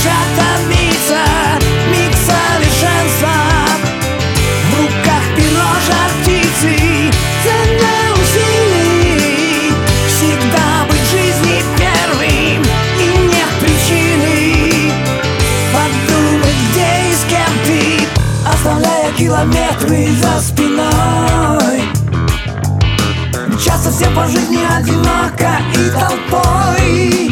душа томится, миг совершенства. В руках перо жар птицы, цена усилий. Всегда быть в жизни первым, и нет причины подумать, где и с кем ты, оставляя километры за спиной. Мчатся все по жизни одиноко и толпой,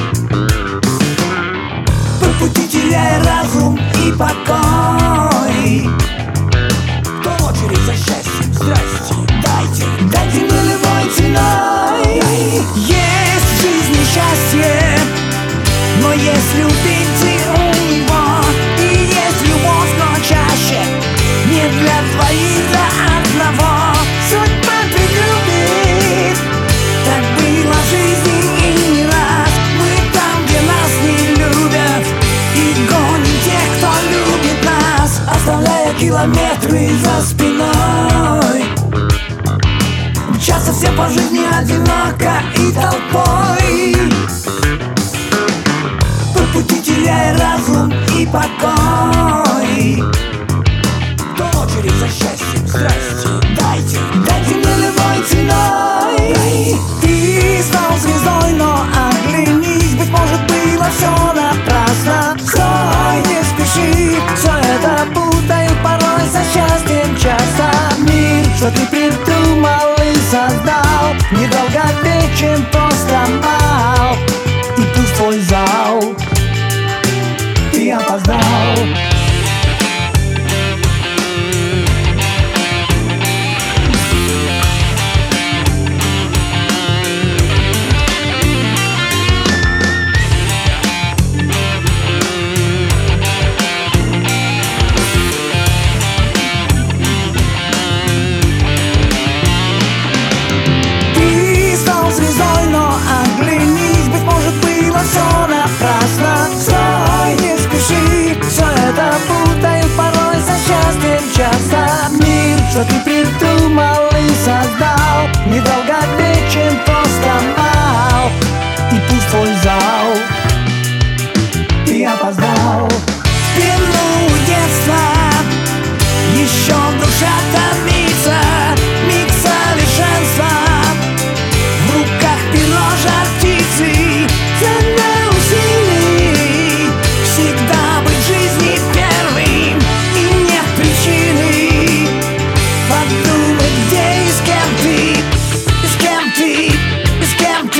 по пути теряя разум и покой. Кто в очередь за счастьем? Здрасте, дайте мне любой ценой. Есть в жизни счастье, но есть любимцы у него. И есть любовь, но чаще не для двоих, для одного. Судьба пригубит, так было в жизни и не раз. Мы там, где нас не любят, и гоним тех, кто любит нас, оставляя километры за спиной. Мчатся все по жизни одиноко и толпой, по пути теряя разум и покой. Кто в очередь за счастьем? Здрасте, дайте мне любой ценой. Ты стал звездой, но оглянись, быть может, было все напрасно. Стой, не спеши, все это путают порой со счастьем часто. Мир, что ты придумал и создал, недолговечен, просто мал. И пусть твой зал, ты опоздал. Все напрасно, стой, не спеши, все это путают порой со счастьем часто. Мир, что ты придумал и создал, недолговечен, просто мал. И пусть твой зал, ты опоздал. В плену детства еще душа томится, миг совершенства. В руках перо жар птицы, цена усилий. Всегда быть в жизни первым, и нет причины подумать, где и с кем ты, и с кем ты, и с кем